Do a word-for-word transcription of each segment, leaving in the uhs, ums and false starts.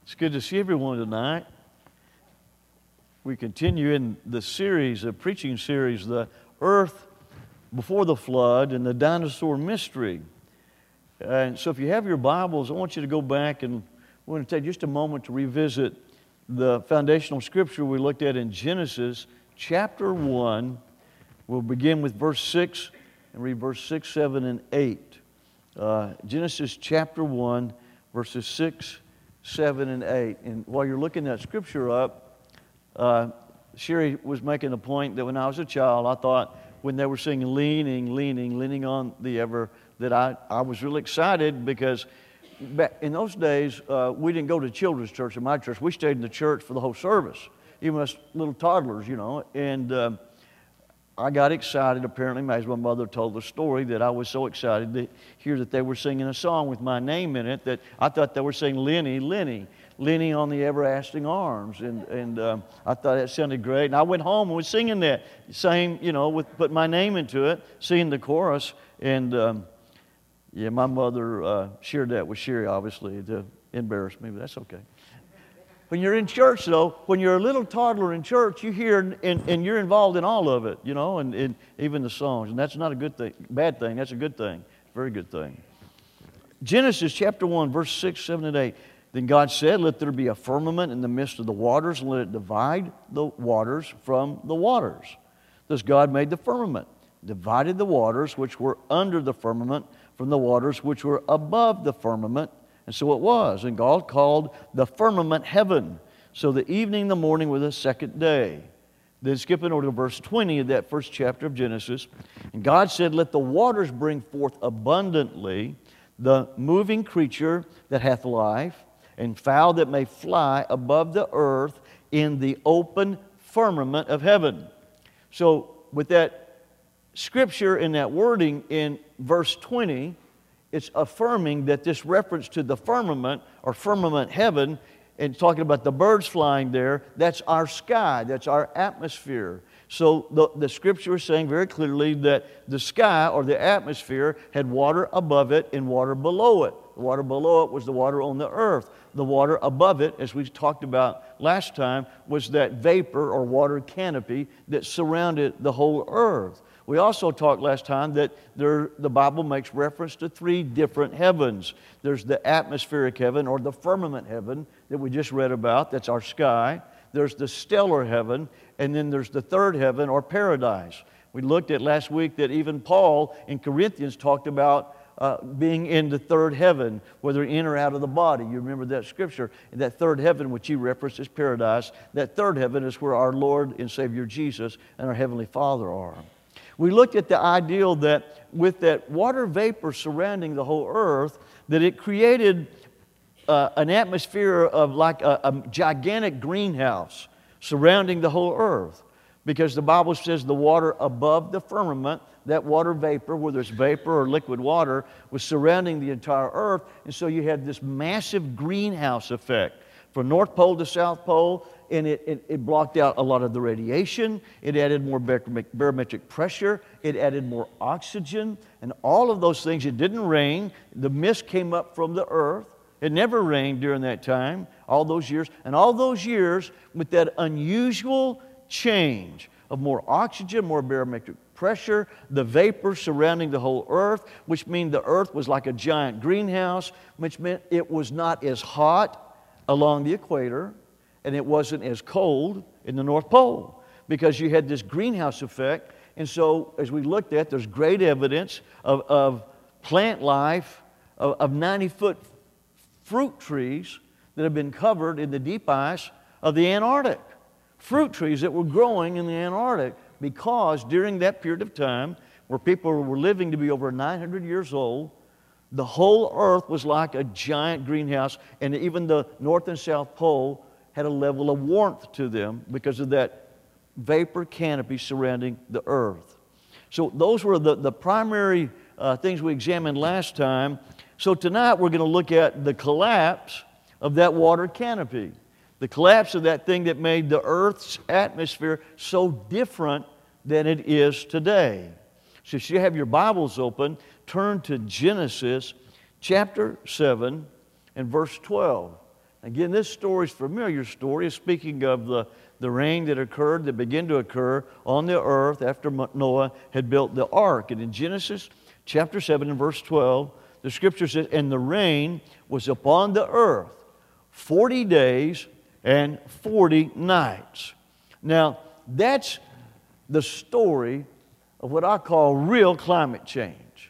It's good to see everyone tonight. We continue in the series, a preaching series, The Earth Before the Flood and the Dinosaur Mystery. And so if you have your Bibles, I want you to go back and we're going to take just a moment to revisit the foundational scripture we looked at in Genesis chapter one. We'll begin with verse six and read verse six, seven, and eight. Uh, Genesis chapter one, verses six, seven, and eight. And while you're looking that scripture up, uh, Sherry was making a point that when I was a child, I thought when they were singing leaning, leaning, leaning on the ever, that I, I was really excited because back in those days, uh, we didn't go to children's church in my church. We stayed in the church for the whole service, even us little toddlers, you know. And um, I got excited, apparently, as my mother told the story, that I was so excited to hear that they were singing a song with my name in it that I thought they were saying Lenny, Lenny, Lenny on the everlasting arms. And, and um, I thought that sounded great. And I went home and was singing that, same, you know, with put my name into it, singing the chorus. And um, yeah, my mother uh, shared that with Sherry, obviously, to embarrass me, but that's okay. When you're in church, though, when you're a little toddler in church, you hear and, and you're involved in all of it, you know, and, and even the songs. And that's not a good thing, bad thing. That's a good thing, very good thing. Genesis chapter one, verse six, seven, and eight. Then God said, "Let there be a firmament in the midst of the waters, and let it divide the waters from the waters." Thus God made the firmament, divided the waters which were under the firmament from the waters which were above the firmament. And so it was. And God called the firmament heaven. So the evening and the morning were the second day. Then skipping over to verse twenty of that first chapter of Genesis. And God said, "Let the waters bring forth abundantly the moving creature that hath life, and fowl that may fly above the earth in the open firmament of heaven." So with that scripture and that wording in verse twenty, it's affirming that this reference to the firmament or firmament heaven and talking about the birds flying there, that's our sky, that's our atmosphere. So the, the scripture is saying very clearly that the sky or the atmosphere had water above it and water below it. The water below it was the water on the earth. The water above it, as we talked about last time, was that vapor or water canopy that surrounded the whole earth. We also talked last time that there, the Bible makes reference to three different heavens. There's the atmospheric heaven or the firmament heaven that we just read about. That's our sky. There's the stellar heaven. And then there's the third heaven or paradise. We looked at last week that even Paul in Corinthians talked about uh, being in the third heaven, whether in or out of the body. You remember that scripture. And that third heaven, which he referenced as paradise, that third heaven is where our Lord and Savior Jesus and our Heavenly Father are. We looked at the ideal that with that water vapor surrounding the whole earth, that it created uh, an atmosphere of like a, a gigantic greenhouse surrounding the whole earth. Because the Bible says the water above the firmament, that water vapor, whether it's vapor or liquid water, was surrounding the entire earth. And so you had this massive greenhouse effect from North Pole to South Pole. And it, it, it blocked out a lot of the radiation. It added more barometric pressure. It added more oxygen. And all of those things. It didn't rain. The mist came up from the earth. It never rained during that time, all those years. And all those years, with that unusual change of more oxygen, more barometric pressure, the vapor surrounding the whole earth, which meant the earth was like a giant greenhouse, which meant it was not as hot along the equator, and it wasn't as cold in the North Pole because you had this greenhouse effect. And so, as we looked at, there's great evidence of, of plant life, of, of ninety-foot fruit trees that have been covered in the deep ice of the Antarctic. Fruit trees that were growing in the Antarctic because during that period of time where people were living to be over nine hundred years old, the whole earth was like a giant greenhouse, and even the North and South Pole had a level of warmth to them because of that vapor canopy surrounding the earth. So those were the, the primary uh, things we examined last time. So tonight we're going to look at the collapse of that water canopy. The collapse of that thing that made the earth's atmosphere so different than it is today. So if you have your Bibles open, turn to Genesis chapter seven and verse twelve. Again, this story is a familiar story. It's speaking of the, the rain that occurred, that began to occur on the earth after Noah had built the ark. And in Genesis chapter seven and verse twelve, the Scripture says, "And the rain was upon the earth forty days and forty nights." Now, that's the story of what I call real climate change.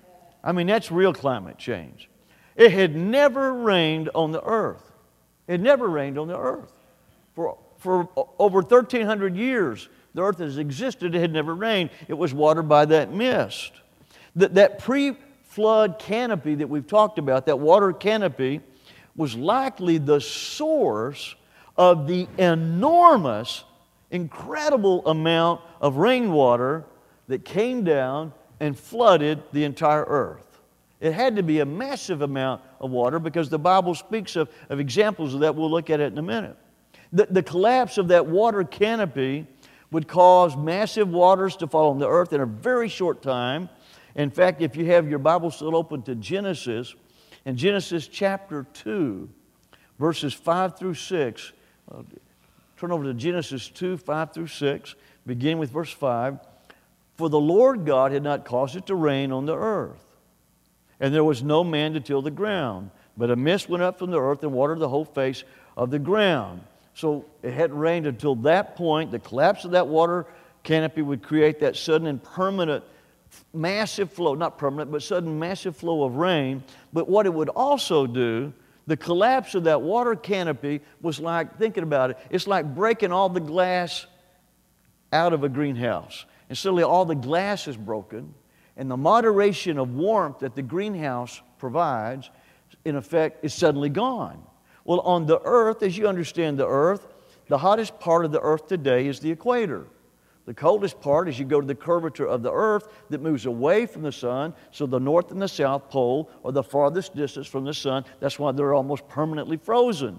I mean, that's real climate change. It had never rained on the earth. It never rained on the earth. For, for over thirteen hundred years, the earth has existed. It had never rained. It was watered by that mist. That, that pre-flood canopy that we've talked about, that water canopy, was likely the source of the enormous, incredible amount of rainwater that came down and flooded the entire earth. It had to be a massive amount of water because the Bible speaks of, of examples of that. We'll look at it in a minute. The, the collapse of that water canopy would cause massive waters to fall on the earth in a very short time. In fact, if you have your Bible still open to Genesis, in Genesis chapter two, verses five through six, uh, turn over to Genesis two, five through six, begin with verse five. "For the Lord God had not caused it to rain on the earth, and there was no man to till the ground. But a mist went up from the earth and watered the whole face of the ground." So it hadn't rained until that point. The collapse of that water canopy would create that sudden and permanent, massive flow, not permanent, but sudden massive flow of rain. But what it would also do, the collapse of that water canopy was like, thinking about it, it's like breaking all the glass out of a greenhouse. And suddenly all the glass is broken, and the moderation of warmth that the greenhouse provides, in effect, is suddenly gone. Well, on the earth, as you understand the earth, the hottest part of the earth today is the equator. The coldest part is you go to the curvature of the earth that moves away from the sun, so the north and the south pole are the farthest distance from the sun. That's why they're almost permanently frozen.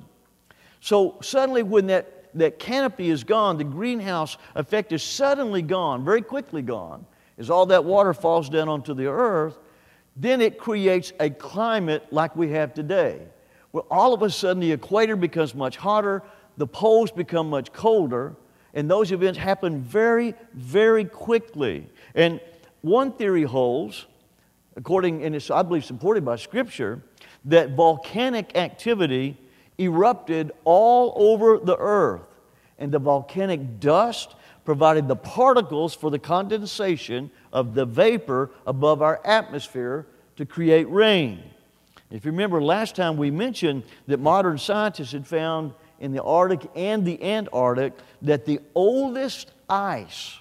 So suddenly when that, that canopy is gone, the greenhouse effect is suddenly gone, very quickly gone. As all that water falls down onto the earth, then it creates a climate like we have today, where all of a sudden the equator becomes much hotter, the poles become much colder, and those events happen very, very quickly. And one theory holds, according, and it's, I believe, supported by Scripture, that volcanic activity erupted all over the earth, and the volcanic dust provided the particles for the condensation of the vapor above our atmosphere to create rain. If you remember last time we mentioned that modern scientists had found in the Arctic and the Antarctic that the oldest ice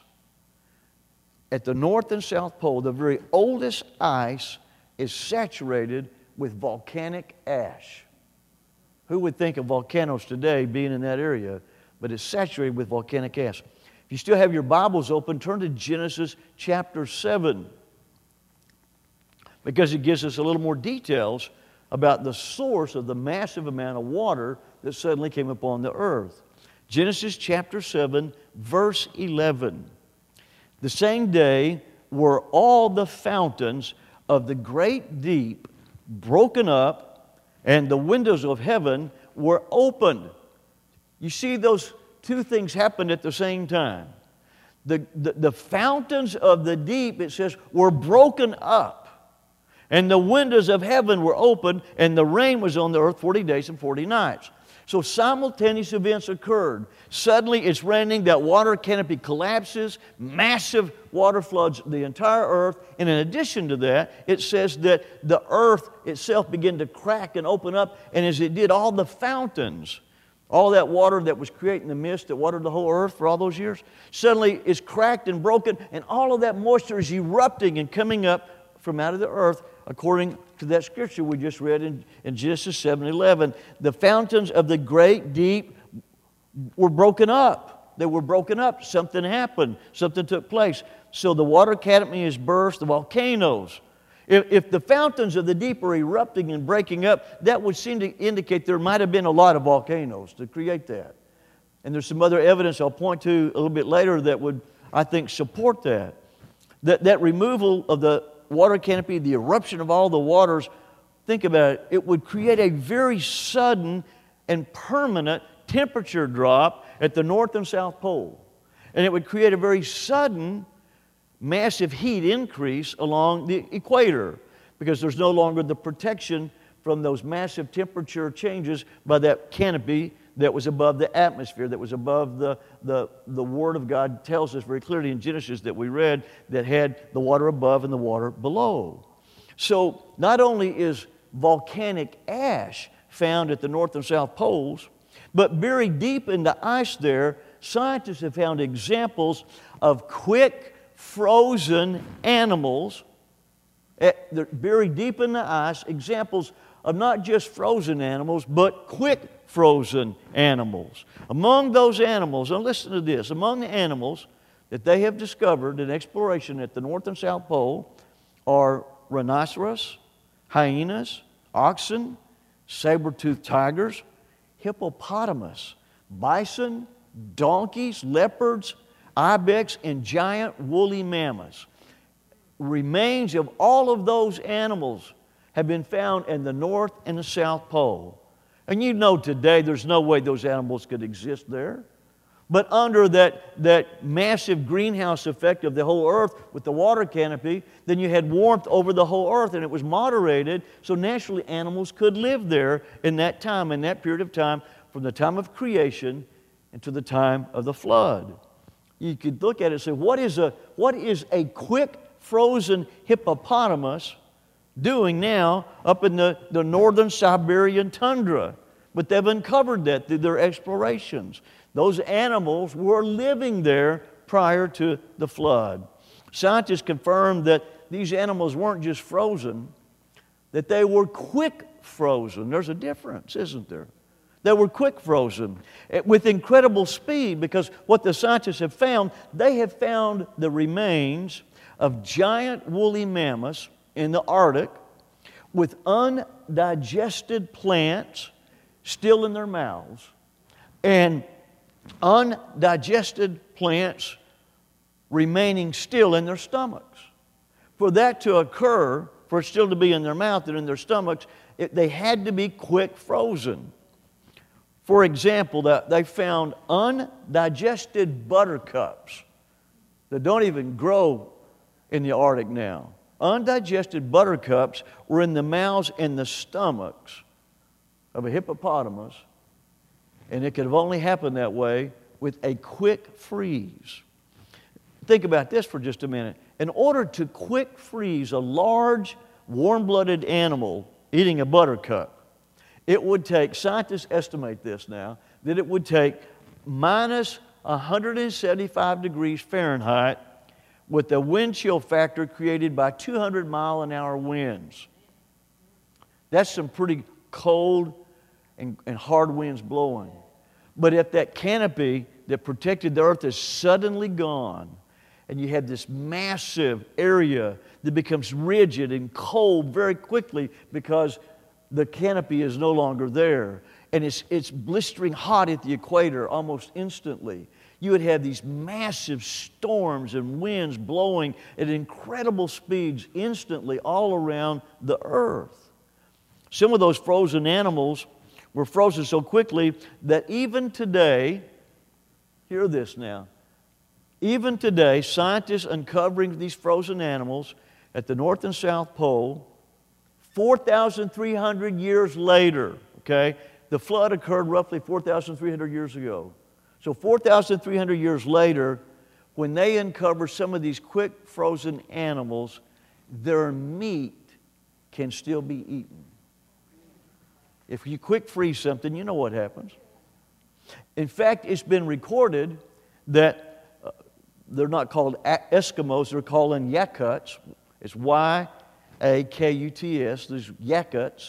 at the North and South Pole, the very oldest ice, is saturated with volcanic ash. Who would think of volcanoes today being in that area? But it's saturated with volcanic ash. If you still have your Bibles open, turn to Genesis chapter seven, because it gives us a little more details about the source of the massive amount of water that suddenly came upon the earth. Genesis chapter seven, verse eleven. "The same day were all the fountains of the great deep broken up, and the windows of heaven were opened." You see, those two things happened at the same time. The, the, the fountains of the deep, it says, were broken up, and the windows of heaven were opened, and the rain was on the earth forty days and forty nights. So simultaneous events occurred. Suddenly it's raining, that water canopy collapses, massive water floods the entire earth, and in addition to that, it says that the earth itself began to crack and open up, and as it did, all the fountains, all that water that was creating the mist that watered the whole earth for all those years, suddenly is cracked and broken, and all of that moisture is erupting and coming up from out of the earth, according to that scripture we just read in, in Genesis seven eleven. The fountains of the great deep were broken up. They were broken up. Something happened. Something took place. So the water canopy is burst, the volcanoes. If, if the fountains of the deep are erupting and breaking up, that would seem to indicate there might have been a lot of volcanoes to create that. And there's some other evidence I'll point to a little bit later that would, I think, support that. That, that removal of the water canopy, the eruption of all the waters, think about it, it would create a very sudden and permanent temperature drop at the North and South Pole. And it would create a very sudden, massive heat increase along the equator because there's no longer the protection from those massive temperature changes by that canopy that was above the atmosphere, that was above the, the, the Word of God tells us very clearly in Genesis that we read that had the water above and the water below. So not only is volcanic ash found at the North and South Poles, but buried deep in the ice there, scientists have found examples of quick frozen animals. They're buried deep in the ice, examples of not just frozen animals, but quick frozen animals. Among those animals, and listen to this, among the animals that they have discovered in exploration at the North and South Pole are rhinoceros, hyenas, oxen, saber-toothed tigers, hippopotamus, bison, donkeys, leopards, ibex, and giant woolly mammoths. Remains of all of those animals have been found in the North and the South Pole. And you know today there's no way those animals could exist there. But under that, that massive greenhouse effect of the whole earth with the water canopy, then you had warmth over the whole earth and it was moderated, so naturally animals could live there in that time, in that period of time, from the time of creation and to the time of the flood. You could look at it and say, what is a, what is a quick frozen hippopotamus doing now up in the, the northern Siberian tundra? But they've uncovered that through their explorations. Those animals were living there prior to the flood. Scientists confirmed that these animals weren't just frozen, that they were quick frozen. There's a difference, isn't there? They were quick frozen with incredible speed, because what the scientists have found, they have found the remains of giant woolly mammoths in the Arctic with undigested plants still in their mouths and undigested plants remaining still in their stomachs. For that to occur, for it still to be in their mouth and in their stomachs, it, they had to be quick frozen. For example, that they found undigested buttercups that don't even grow in the Arctic now. Undigested buttercups were in the mouths and the stomachs of a hippopotamus, and it could have only happened that way with a quick freeze. Think about this for just a minute. In order to quick freeze a large, warm-blooded animal eating a buttercup, it would take, scientists estimate this now, that it would take minus one hundred seventy-five degrees Fahrenheit with a wind chill factor created by two hundred mile an hour winds. That's some pretty cold and, and hard winds blowing. But if that canopy that protected the earth is suddenly gone, and you have this massive area that becomes rigid and cold very quickly because the canopy is no longer there, and it's, it's blistering hot at the equator almost instantly, you would have these massive storms and winds blowing at incredible speeds instantly all around the earth. Some of those frozen animals were frozen so quickly that even today, hear this now, even today, scientists uncovering these frozen animals at the North and South Pole, four thousand three hundred years later, okay, the flood occurred roughly four thousand three hundred years ago. So four thousand three hundred years later, when they uncover some of these quick frozen animals, their meat can still be eaten. If you quick freeze something, you know what happens. In fact, it's been recorded that uh, they're not called Eskimos, they're called Yakuts. It's Y A K U T S, these Yakuts.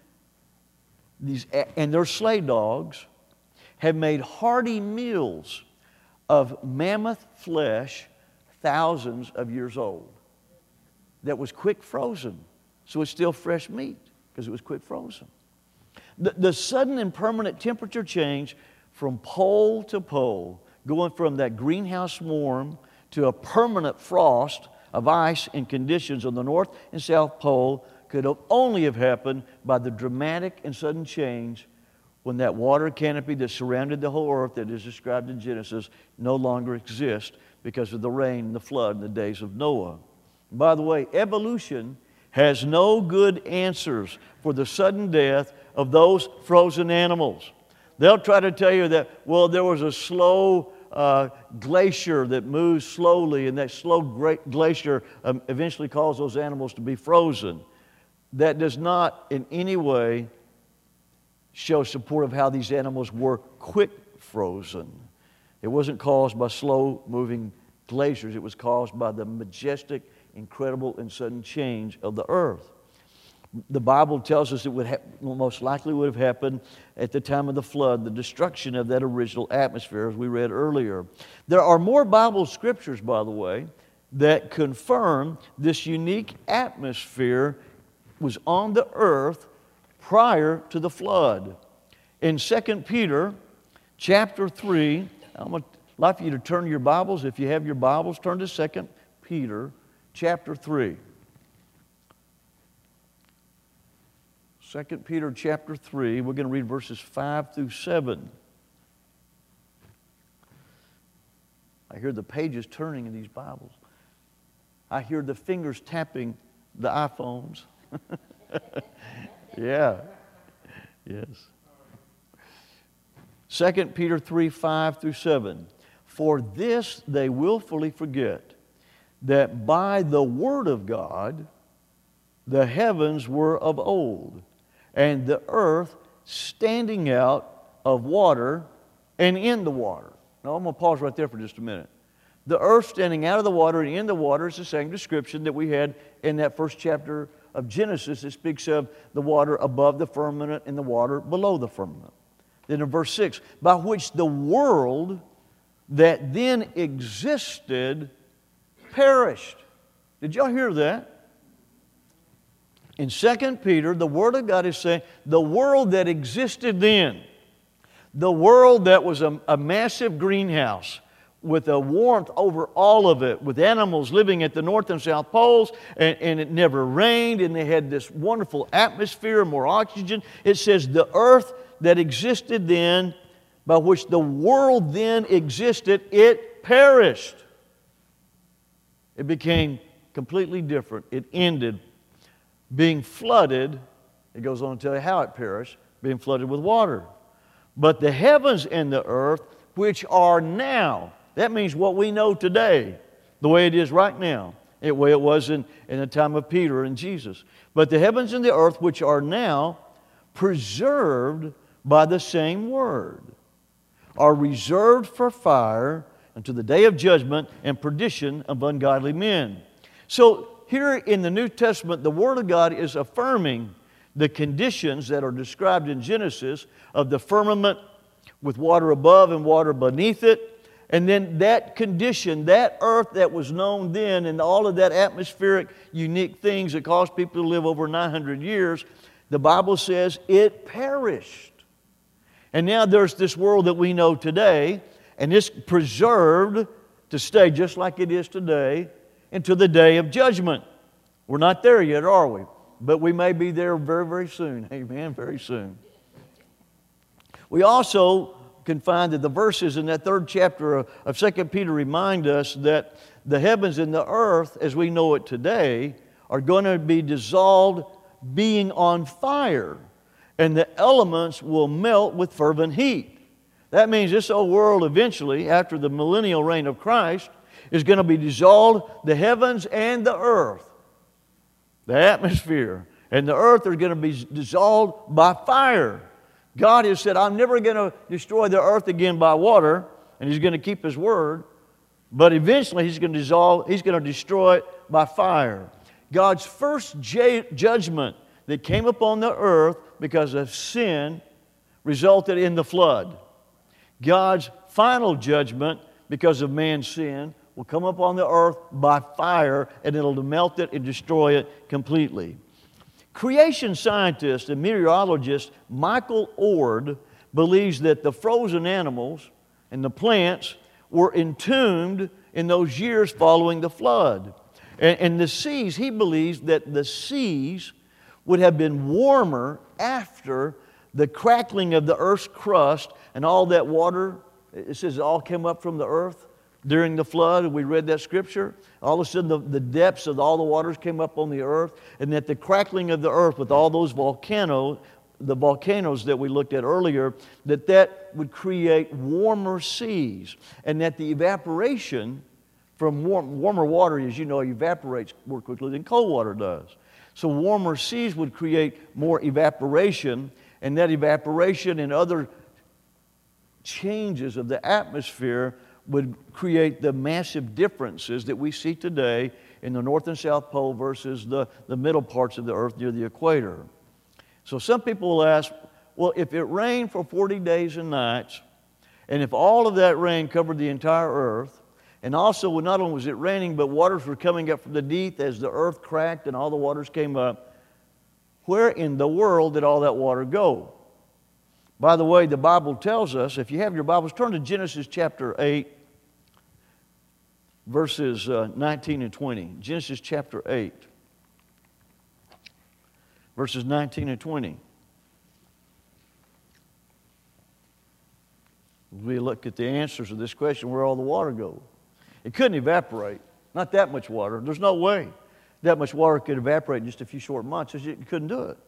These, and their sleigh dogs have made hearty meals of mammoth flesh thousands of years old that was quick frozen. So it's still fresh meat because it was quick frozen. The, the sudden and permanent temperature change from pole to pole, going from that greenhouse warm to a permanent frost of ice and conditions on the North and South Pole, could have only have happened by the dramatic and sudden change when that water canopy that surrounded the whole earth that is described in Genesis no longer exists because of the rain and the flood in the days of Noah. By the way, evolution has no good answers for the sudden death of those frozen animals. They'll try to tell you that, well, there was a slow uh, glacier that moves slowly, and that slow glacier um, eventually caused those animals to be frozen. That does not in any way show support of how these animals were quick frozen. It wasn't caused by slow-moving glaciers. It was caused by the majestic, incredible, and sudden change of the earth. The Bible tells us it would ha- most likely would have happened at the time of the flood, the destruction of that original atmosphere, as we read earlier. There are more Bible scriptures, by the way, that confirm this unique atmosphere was on the earth prior to the flood. In Second Peter chapter three, I'm going to like for you to turn your Bibles. If you have your Bibles, turn to Second Peter chapter three. Second Peter chapter three, we're going to read verses five through seven. I hear the pages turning in these Bibles. I hear the fingers tapping the iPhones. Yeah. Yes. Second Peter three, five through seven. For this they willfully forget, that by the word of God the heavens were of old, and the earth standing out of water and in the water. Now I'm going to pause right there for just a minute. The earth standing out of the water and in the water is the same description that we had in that first chapter of Genesis. It speaks of the water above the firmament and the water below the firmament. Then in verse six, by which the world that then existed perished. Did y'all hear that? In Second Peter, the Word of God is saying the world that existed then, the world that was a, a massive greenhouse with a warmth over all of it, with animals living at the North and South Poles, and, and it never rained, and they had this wonderful atmosphere, more oxygen. It says the earth that existed then, by which the world then existed, it perished. It became completely different. It ended being flooded. It goes on to tell you how it perished, being flooded with water. But the heavens and the earth, which are now, that means what we know today, the way it is right now, the way it was in, in the time of Peter and Jesus. But the heavens and the earth, which are now preserved by the same word, are reserved for fire unto the day of judgment and perdition of ungodly men. So here in the New Testament, the Word of God is affirming the conditions that are described in Genesis of the firmament with water above and water beneath it. And then that condition, that earth that was known then, and all of that atmospheric unique things that caused people to live over nine hundred years, the Bible says it perished. And now there's this world that we know today, and it's preserved to stay just like it is today until the day of judgment. We're not there yet, are we? But we may be there very, very soon. Amen, very soon. We also can find that the verses in that third chapter of, of Second Peter remind us that the heavens and the earth, as we know it today, are going to be dissolved, being on fire, and the elements will melt with fervent heat. That means this old world eventually, after the millennial reign of Christ, is going to be dissolved. The heavens and the earth, the atmosphere, and the earth are going to be dissolved by fire. God has said, I'm never going to destroy the earth again by water, and He's going to keep His word. But eventually He's going to dissolve, He's going to destroy it by fire. God's first j- judgment that came upon the earth because of sin resulted in the flood. God's final judgment because of man's sin will come upon the earth by fire, and it'll melt it and destroy it completely. Creation scientist and meteorologist Michael Ord believes that the frozen animals and the plants were entombed in those years following the flood. And, and the seas, he believes that the seas would have been warmer after the crackling of the earth's crust and all that water, it says it all came up from the earth during the flood. We read that scripture. All of a sudden the, the depths of all the waters came up on the earth, and that the crackling of the earth with all those volcanoes, the volcanoes that we looked at earlier, that that would create warmer seas, and that the evaporation from warm, warmer water, as you know, evaporates more quickly than cold water does. So warmer seas would create more evaporation, and that evaporation and other changes of the atmosphere would create the massive differences that we see today in the North and South Pole versus the, the middle parts of the earth near the equator. So some people will ask, well, if it rained for forty days and nights, and if all of that rain covered the entire earth, and also not only was it raining, but waters were coming up from the deep as the earth cracked and all the waters came up, where in the world did all that water go? By the way, the Bible tells us, if you have your Bibles, turn to Genesis chapter eight, verses uh, nineteen and twenty. Genesis chapter eight, verses nineteen and twenty. We look at the answers to this question, where all the water goes. It couldn't evaporate. Not that much water. There's no way that much water could evaporate in just a few short months. You couldn't do it.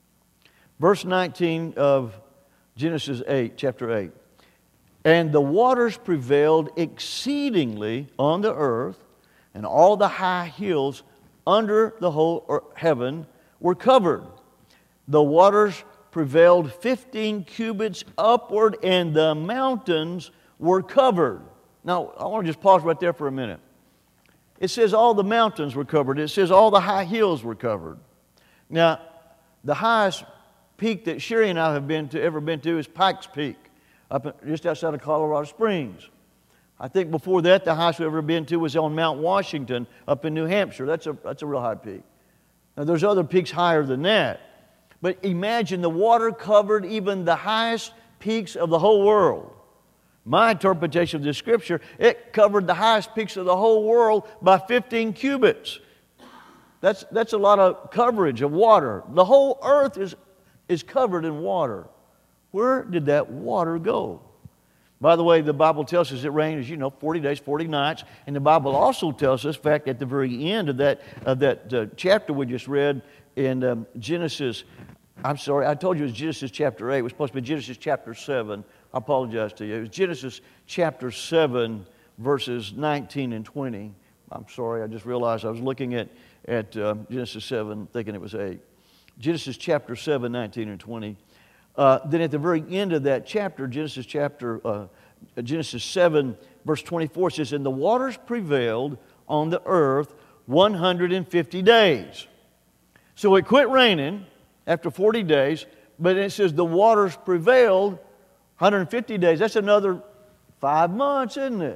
Verse nineteen of Genesis eight, chapter eight. And the waters prevailed exceedingly on the earth, and all the high hills under the whole heaven were covered. The waters prevailed fifteen cubits upward, and the mountains were covered. Now, I want to just pause right there for a minute. It says all the mountains were covered. It says all the high hills were covered. Now, the highest peak that Sherry and I have been to, ever been to is Pikes Peak, up in, just outside of Colorado Springs. I think before that, the highest we've ever been to was on Mount Washington up in New Hampshire. That's a, that's a real high peak. Now, there's other peaks higher than that. But imagine the water covered even the highest peaks of the whole world. My interpretation of this scripture, it covered the highest peaks of the whole world by fifteen cubits. That's, that's a lot of coverage of water. The whole earth is, is covered in water. Where did that water go? By the way, the Bible tells us it rained, as you know, forty days, forty nights. And the Bible also tells us, in fact, at the very end of that, of that uh, chapter we just read in um, Genesis, I'm sorry, I told you it was Genesis chapter eight. It was supposed to be Genesis chapter seven. I apologize to you. It was Genesis chapter seven, verses nineteen and twenty. I'm sorry, I just realized I was looking at, at uh, Genesis seven, thinking it was eight. Genesis chapter seven, nineteen and twenty. Uh, then at the very end of that chapter, Genesis chapter uh, Genesis seven, verse twenty-four says, and the waters prevailed on the earth one hundred fifty days. So it quit raining after forty days, but it says the waters prevailed one hundred fifty days. That's another five months, isn't it?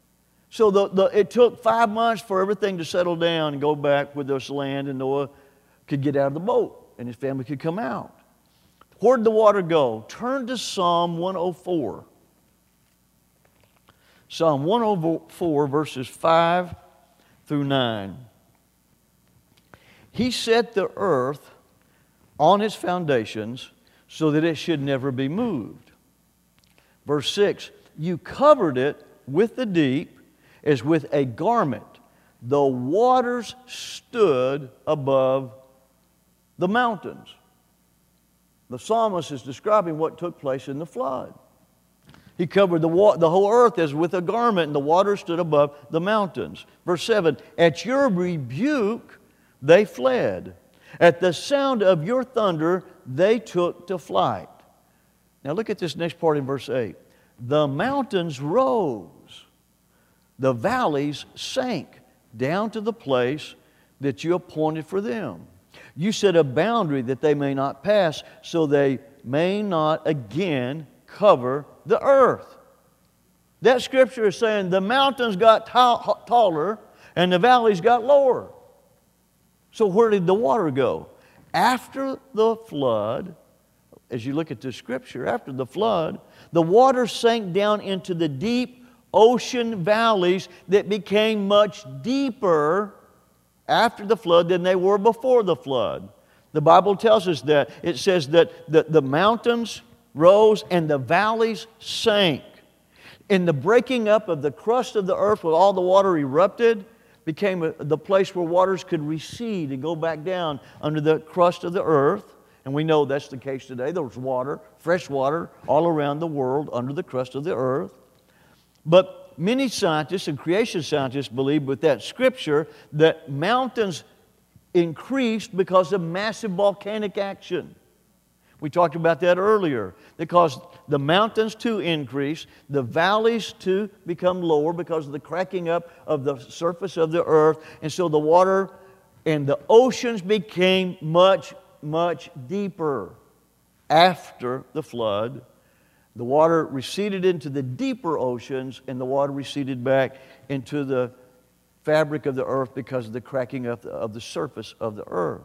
So the, the, it took five months for everything to settle down and go back with this land, and Noah could get out of the boat and his family could come out. Where'd the water go? Turn to Psalm one oh four. Psalm one oh four, verses five through nine. He set the earth on its foundations so that it should never be moved. Verse six, you covered it with the deep as with a garment. The waters stood above the mountains. The psalmist is describing what took place in the flood. He covered the, wa- the whole earth as with a garment, and the water stood above the mountains. Verse seven, at your rebuke they fled. At the sound of your thunder they took to flight. Now look at this next part in verse eight. The mountains rose, the valleys sank down to the place that you appointed for them. You set a boundary that they may not pass, so they may not again cover the earth. That scripture is saying the mountains got t- taller and the valleys got lower. So where did the water go? After the flood, as you look at this scripture, after the flood, the water sank down into the deep ocean valleys that became much deeper after the flood than they were before the flood. The Bible tells us that. It says that the, the mountains rose and the valleys sank. In the breaking up of the crust of the earth where all the water erupted, became a, the place where waters could recede and go back down under the crust of the earth. And we know that's the case today. There's water, fresh water, all around the world under the crust of the earth. But many scientists and creation scientists believe with that scripture that mountains increased because of massive volcanic action. We talked about that earlier. That caused the mountains to increase, the valleys to become lower because of the cracking up of the surface of the earth. And so the water and the oceans became much, much deeper after the flood. The water receded into the deeper oceans, and the water receded back into the fabric of the earth because of the cracking up of the surface of the earth.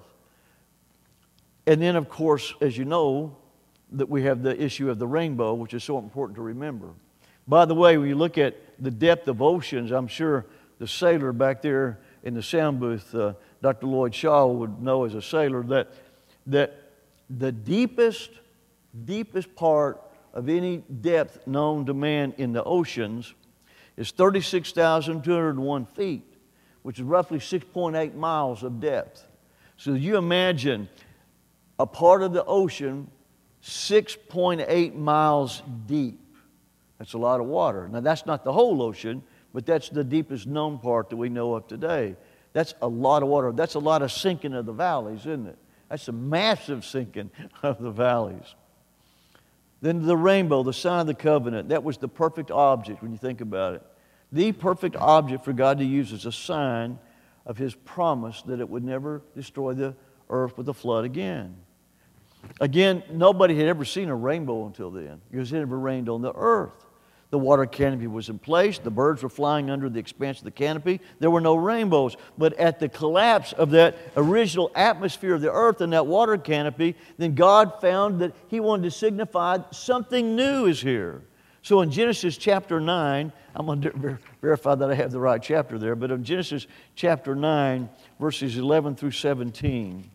And then, of course, as you know, that we have the issue of the rainbow, which is so important to remember. By the way, when you look at the depth of oceans, I'm sure the sailor back there in the sound booth, uh, Doctor Lloyd Shaw, would know as a sailor that, that the deepest, deepest part of any depth known to man in the oceans is thirty-six thousand two hundred one feet, which is roughly six point eight miles of depth. So you imagine a part of the ocean six point eight miles deep. That's a lot of water. Now, that's not the whole ocean, but that's the deepest known part that we know of today. That's a lot of water. That's a lot of sinking of the valleys, isn't it? That's a massive sinking of the valleys. Then the rainbow, the sign of the covenant, that was the perfect object when you think about it. The perfect object for God to use as a sign of His promise that it would never destroy the earth with a flood again. Again, nobody had ever seen a rainbow until then because it never rained on the earth. The water canopy was in place. The birds were flying under the expanse of the canopy. There were no rainbows. But at the collapse of that original atmosphere of the earth and that water canopy, then God found that He wanted to signify something new is here. So in Genesis chapter nine, I'm going to ver- verify that I have the right chapter there, but in Genesis chapter nine, verses eleven through seventeen.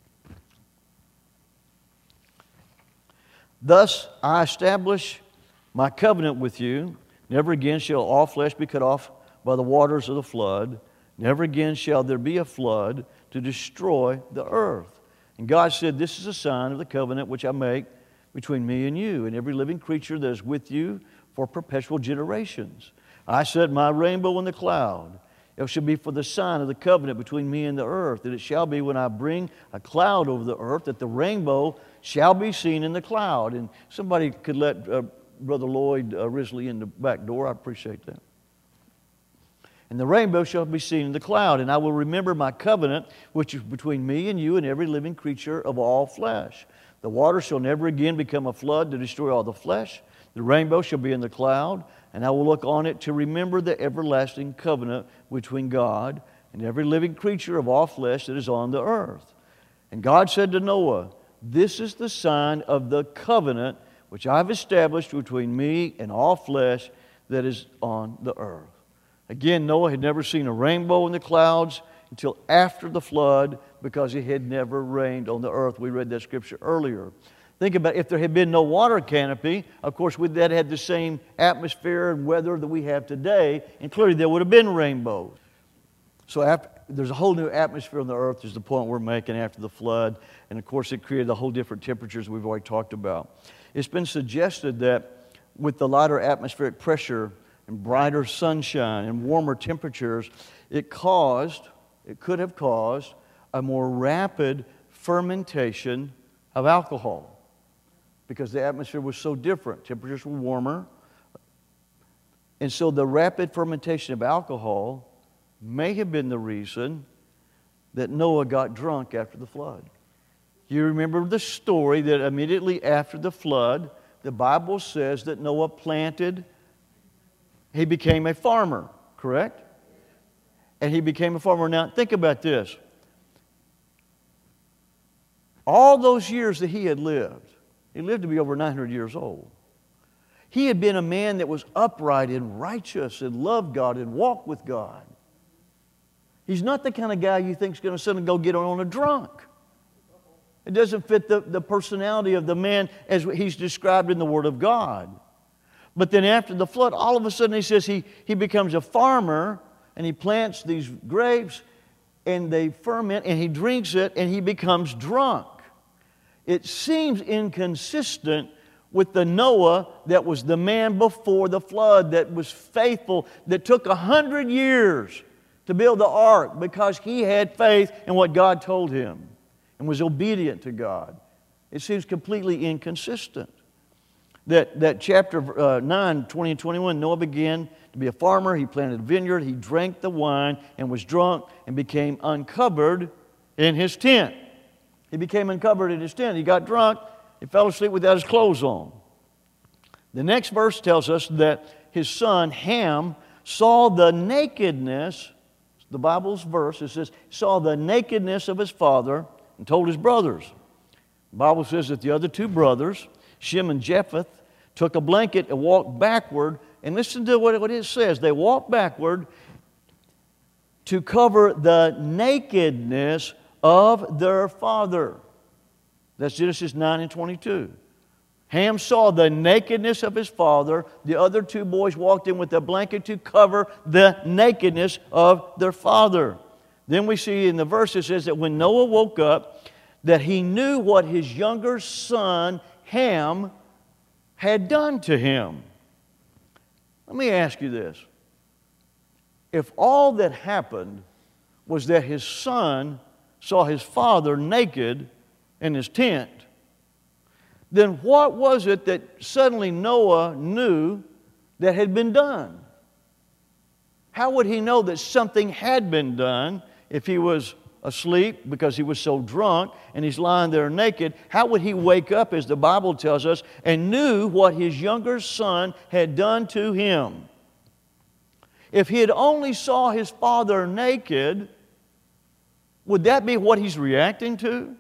Thus I establish my covenant with you. Never again shall all flesh be cut off by the waters of the flood. Never again shall there be a flood to destroy the earth. And God said, this is a sign of the covenant which I make between me and you and every living creature that is with you for perpetual generations. I set my rainbow in the cloud. It shall be for the sign of the covenant between me and the earth. And it shall be when I bring a cloud over the earth that the rainbow shall be seen in the cloud. And somebody could let uh, Brother Lloyd uh, Risley in the back door. I appreciate that. And the rainbow shall be seen in the cloud. And I will remember my covenant, which is between me and you and every living creature of all flesh. The water shall never again become a flood to destroy all the flesh. The rainbow shall be in the cloud, and I will look on it to remember the everlasting covenant between God and every living creature of all flesh that is on the earth. And God said to Noah, this is the sign of the covenant which I have established between me and all flesh that is on the earth. Again, Noah had never seen a rainbow in the clouds until after the flood because it had never rained on the earth. We read that scripture earlier. Think about it. If there had been no water canopy, of course, we'd that had the same atmosphere and weather that we have today, and clearly there would have been rainbows. So after, there's a whole new atmosphere on the earth is the point we're making after the flood. And of course, it created a whole different temperatures we've already talked about. It's been suggested that with the lighter atmospheric pressure and brighter sunshine and warmer temperatures, it caused, it could have caused a more rapid fermentation of alcohol because the atmosphere was so different. Temperatures were warmer. And so the rapid fermentation of alcohol may have been the reason that Noah got drunk after the flood. You remember the story that immediately after the flood, the Bible says that Noah planted, he became a farmer, correct? And he became a farmer. Now, think about this. All those years that he had lived, he lived to be over nine hundred years old. He had been a man that was upright and righteous and loved God and walked with God. He's not the kind of guy you think is going to suddenly go get on a drunk. It doesn't fit the, the personality of the man as he's described in the Word of God. But then after the flood, all of a sudden he says he, he becomes a farmer and he plants these grapes and they ferment and he drinks it and he becomes drunk. It seems inconsistent with the Noah that was the man before the flood, that was faithful, that took a hundred years to build the ark because he had faith in what God told him and was obedient to God. It seems completely inconsistent. That, that chapter uh, nine, twenty and twenty-one, Noah began to be a farmer. He planted a vineyard. He drank the wine and was drunk and became uncovered in his tent. He became uncovered in his tent. He got drunk. He fell asleep without his clothes on. The next verse tells us that his son Ham saw the nakedness, the Bible's verse, it says, saw the nakedness of his father and told his brothers. The Bible says that the other two brothers, Shem and Japheth, took a blanket and walked backward. And listen to what, what it says. They walked backward to cover the nakedness of their father. That's Genesis nine and twenty-two. Ham saw the nakedness of his father. The other two boys walked in with a blanket to cover the nakedness of their father. Then we see in the verse it says that when Noah woke up, that he knew what his younger son Ham had done to him. Let me ask you this. If all that happened was that his son saw his father naked in his tent, then what was it that suddenly Noah knew that had been done? How would he know that something had been done if he was asleep because he was so drunk and he's lying there naked? How would he wake up, as the Bible tells us, and knew what his younger son had done to him? If he had only saw his father naked, would that be what he's reacting to?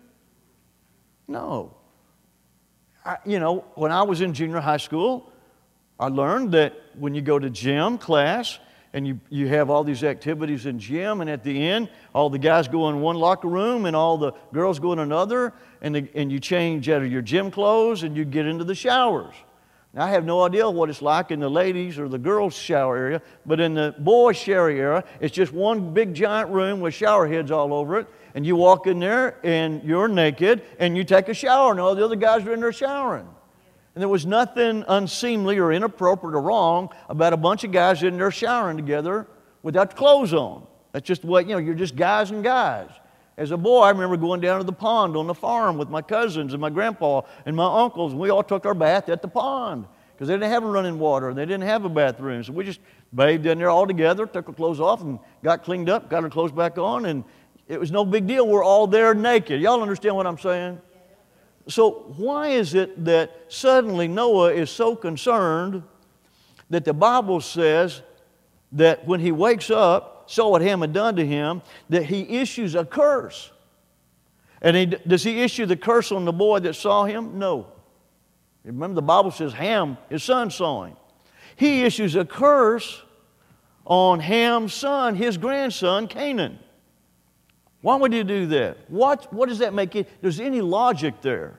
No. I, you know, when I was in junior high school, I learned that when you go to gym class and you, you have all these activities in gym, and at the end, all the guys go in one locker room and all the girls go in another, and, the, and you change out of your gym clothes and you get into the showers. Now, I have no idea what it's like in the ladies' or the girls' shower area, but in the boys' shower area, it's just one big giant room with shower heads all over it, and you walk in there and you're naked and you take a shower, and all the other guys are in there showering. And there was nothing unseemly or inappropriate or wrong about a bunch of guys in there showering together without clothes on. That's just what, you know, you're just guys and guys. As a boy, I remember going down to the pond on the farm with my cousins and my grandpa and my uncles, and we all took our bath at the pond because they didn't have running water and they didn't have a bathroom. So we just bathed in there all together, took our clothes off and got cleaned up, got our clothes back on, and it was no big deal. We're all there naked. Y'all understand what I'm saying? So why is it that suddenly Noah is so concerned that the Bible says that when he wakes up, saw what Ham had done to him, that he issues a curse? And he, does he issue the curse on the boy that saw him? No. Remember, the Bible says Ham, his son, saw him. He issues a curse on Ham's son, his grandson, Canaan. Why would he do that? What, what does that make it? There's any logic there?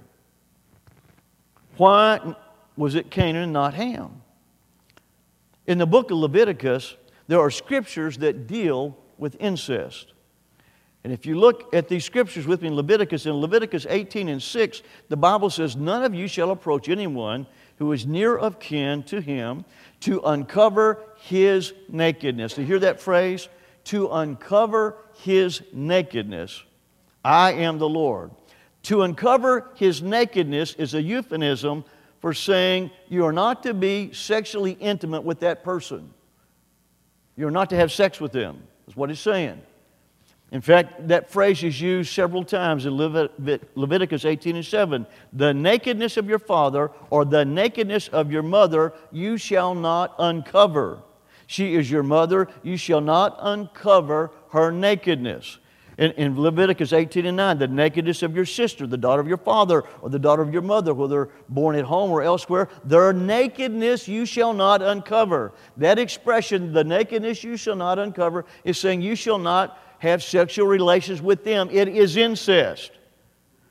Why was it Canaan, not Ham? In the book of Leviticus, there are scriptures that deal with incest. And if you look at these scriptures with me in Leviticus, in Leviticus eighteen and six, the Bible says, "None of you shall approach anyone who is near of kin to him to uncover his nakedness." Do you hear that phrase? To uncover his nakedness. I am the Lord. To uncover his nakedness is a euphemism for saying you are not to be sexually intimate with that person. You're not to have sex with them. That's what it's saying. In fact, that phrase is used several times in Levit- Leviticus eighteen and seven. The nakedness of your father or the nakedness of your mother you shall not uncover. She is your mother. You shall not uncover her nakedness. In, in Leviticus eighteen and nine, the nakedness of your sister, the daughter of your father, or the daughter of your mother, whether born at home or elsewhere, their nakedness you shall not uncover. That expression, the nakedness you shall not uncover, is saying you shall not have sexual relations with them. It is incest.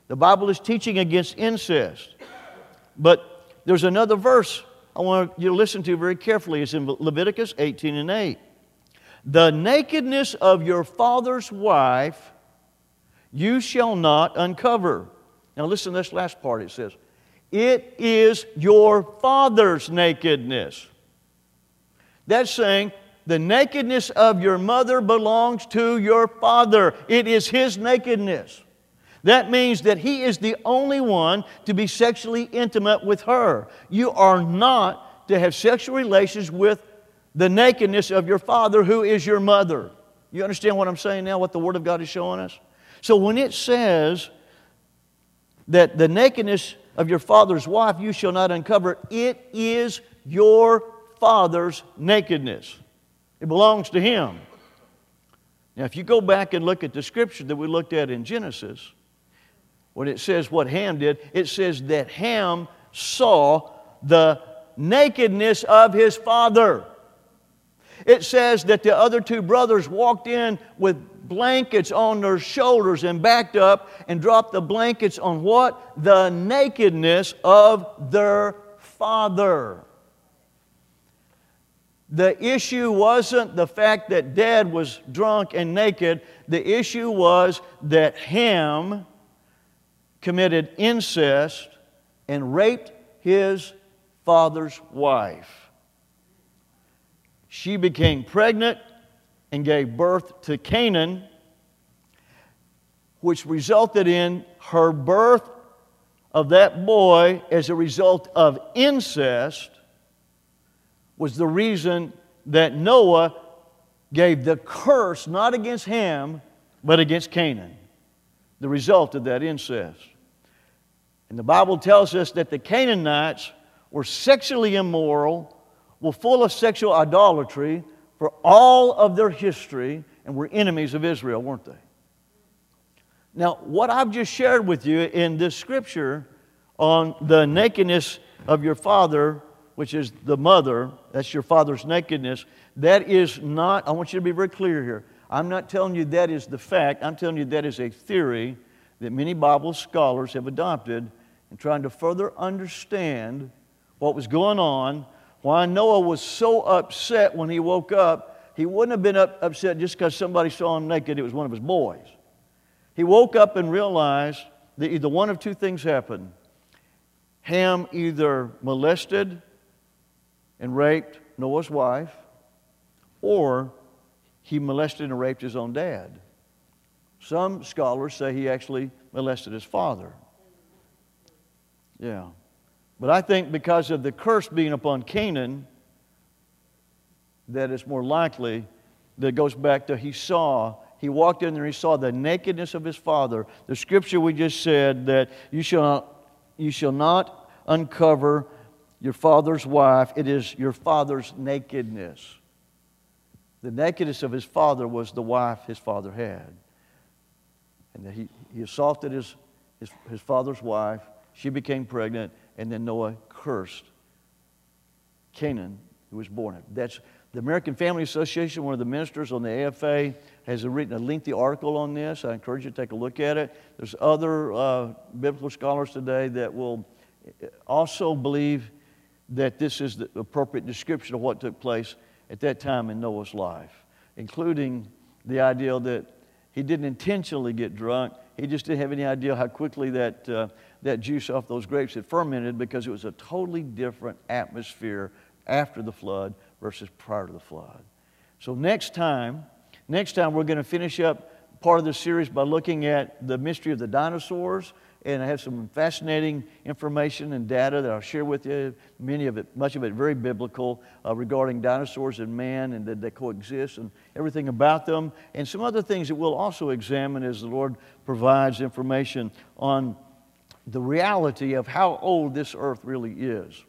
The Bible is teaching against incest. But there's another verse I want you to listen to very carefully. It's in Leviticus eighteen and eight. The nakedness of your father's wife you shall not uncover. Now listen to this last part. It says, it is your father's nakedness. That's saying the nakedness of your mother belongs to your father. It is his nakedness. That means that he is the only one to be sexually intimate with her. You are not to have sexual relations with the nakedness of your father, who is your mother. You understand what I'm saying now, what the Word of God is showing us? So when it says that the nakedness of your father's wife you shall not uncover, it is your father's nakedness. It belongs to him. Now, if you go back and look at the scripture that we looked at in Genesis, when it says what Ham did, it says that Ham saw the nakedness of his father. It says that the other two brothers walked in with blankets on their shoulders and backed up and dropped the blankets on what? The nakedness of their father. The issue wasn't the fact that Dad was drunk and naked. The issue was that Ham committed incest and raped his father's wife. She became pregnant and gave birth to Canaan, which resulted in her birth of that boy as a result of incest, was the reason that Noah gave the curse not against Ham, but against Canaan. The result of that incest. And the Bible tells us that the Canaanites were sexually immoral, were full of sexual idolatry for all of their history, and were enemies of Israel, weren't they? Now, what I've just shared with you in this scripture on the nakedness of your father, which is the mother, that's your father's nakedness, that is not, I want you to be very clear here, I'm not telling you that is the fact, I'm telling you that is a theory that many Bible scholars have adopted in trying to further understand what was going on, why Noah was so upset when he woke up. He wouldn't have been up, upset just because somebody saw him naked, it was one of his boys. He woke up and realized that either one of two things happened. Ham either molested and raped Noah's wife, or he molested and raped his own dad. Some scholars say he actually molested his father. Yeah. But I think because of the curse being upon Canaan, that it's more likely that it goes back to he saw, he walked in there and he saw the nakedness of his father. The scripture we just said that you shall not, you shall not uncover your father's wife. It is your father's nakedness. The nakedness of his father was the wife his father had. And that he, he assaulted his, his, his father's wife. She became pregnant. And then Noah cursed Canaan, who was born. That's the American Family Association, one of the ministers on the A F A, has written a lengthy article on this. I encourage you to take a look at it. There's other uh, biblical scholars today that will also believe that this is the appropriate description of what took place at that time in Noah's life, including the idea that he didn't intentionally get drunk. He just didn't have any idea how quickly that, uh, that juice off those grapes had fermented, because it was a totally different atmosphere after the flood versus prior to the flood. So next time, next time we're going to finish up part of the series by looking at the mystery of the dinosaurs. And I have some fascinating information and data that I'll share with you. Many of it, much of it very biblical, uh, regarding dinosaurs and man, and that they coexist and everything about them. And some other things that we'll also examine as the Lord provides information on the reality of how old this earth really is.